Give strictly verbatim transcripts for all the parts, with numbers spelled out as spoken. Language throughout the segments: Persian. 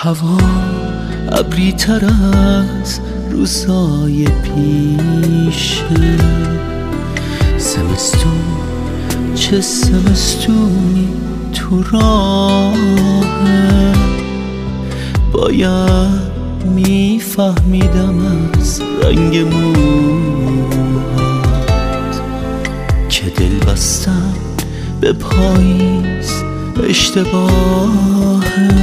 هوا ابری تر از روزای پیشه، زمستون چه زمستونی تو راهه. باید میفهمیدم از رنگ موهات که دل بستم به پاییز اشتباهه،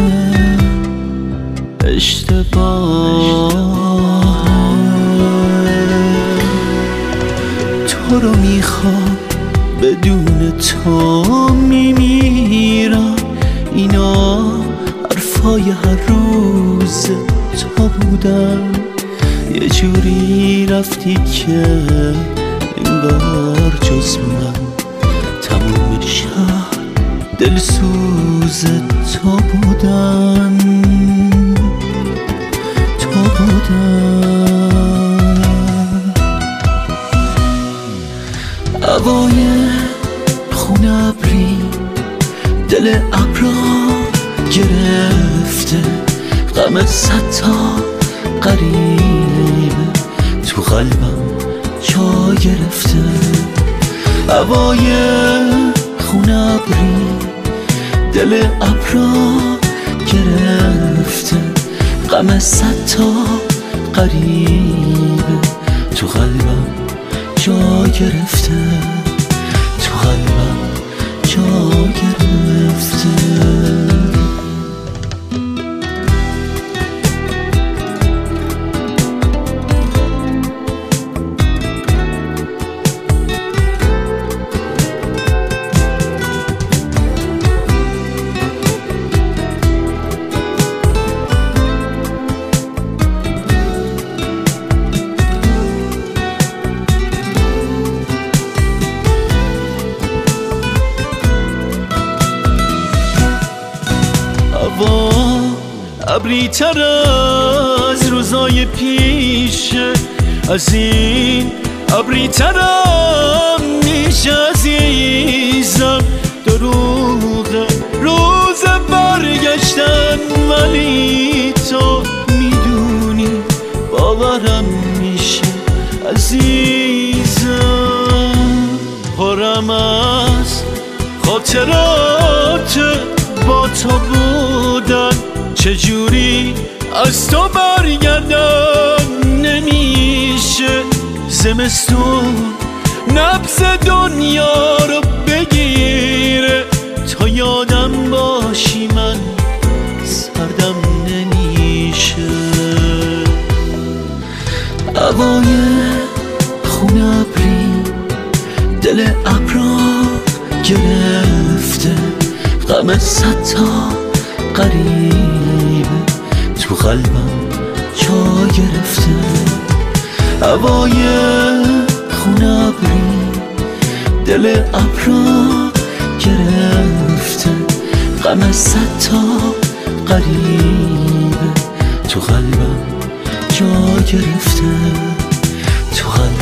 اشتباهه. تو رو میخوام بدون تو میمیرم، اینا حرفای هر روز تو بودن. یه جوری رفتی که انگار جز من تموم شهر دلسوز تو بودن، تو بودن. هوای خون ابری دل ابرا گرفته، غم صد تا غریبه تو قلبم جا گرفته. هوای خون ابری دل ابرا گرفته، غم صد تا غریبه تو قلبم جا گرفته، تو قلبم جا گرفته. هوا ابری تر از روزای پیشه، از این ابری ترم میشه عزیزم. دروغه روز برگشتن، ولی تو میدونی باورم میشه عزیزم. پرم از خاطرات با تو بودن، چجوری از تو برگردم نمیشه. زمستون نبض دنیا رو بگیره، تا یادم باشی من سردم نمیشه. هوای خون ابری دل ابرا گرفته، غم صد تا غریبه تو قلبم جا گرفته. هوای خون ابری دل ابرا گرفته، غم صد تا غریبه تو قلبم جا گرفته، تو قلبم